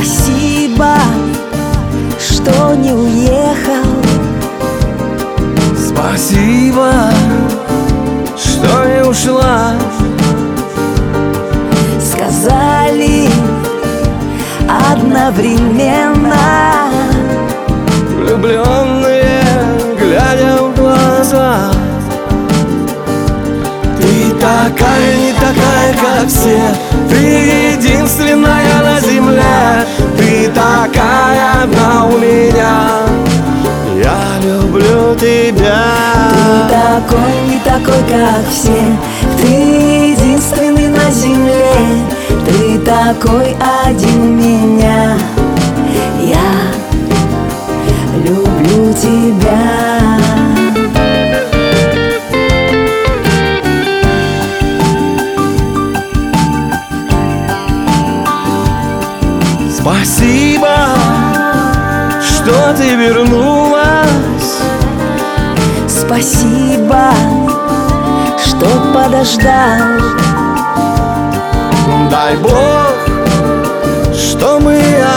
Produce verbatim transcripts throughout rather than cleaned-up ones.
Спасибо, что не уехал. Спасибо, что не ушла. Сказали одновременно, влюбленные, глядя в глаза. Ты такая, не такая, как все. Ты единственная на земле. Ты такая одна у меня. Я люблю тебя. Ты такой, не такой, как все. Ты единственный на земле. Ты такой один у меня. Я люблю тебя. Спасибо, что ты вернулась. Спасибо, что подождал. Дай Бог, что мы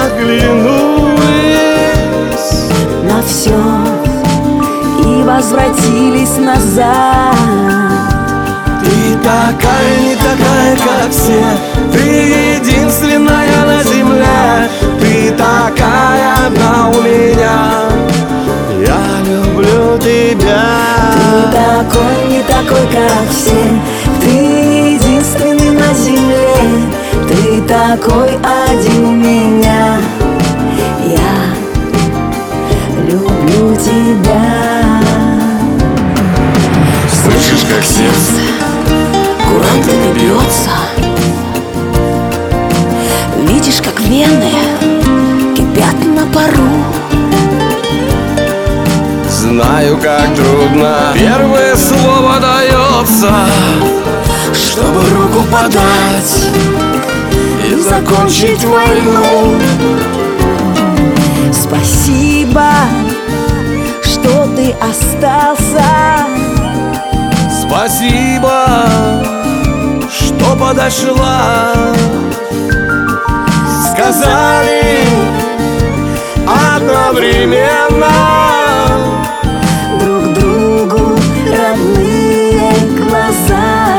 оглянулись На все и возвратились назад. Ты такая, не такая, как все. Ты единственная на земле. Ты такая одна у меня. Я люблю тебя. Ты такой, не такой, как все. Ты единственный на земле. Ты такой один у меня. Я люблю тебя. Слышишь, как сердце курантами бьется? Видишь, как вены кипят на пару. Знаю, как трудно первое слово дается, чтобы руку подать и закончить войну. Спасибо, что ты остался. Спасибо, что подошла. Сказали одновременно Друг другу родные глаза.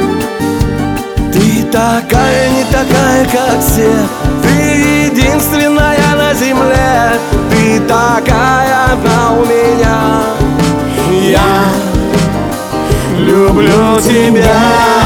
Ты такая, не такая, как все. Ты единственная на земле. Ты такая одна у меня. Я люблю тебя.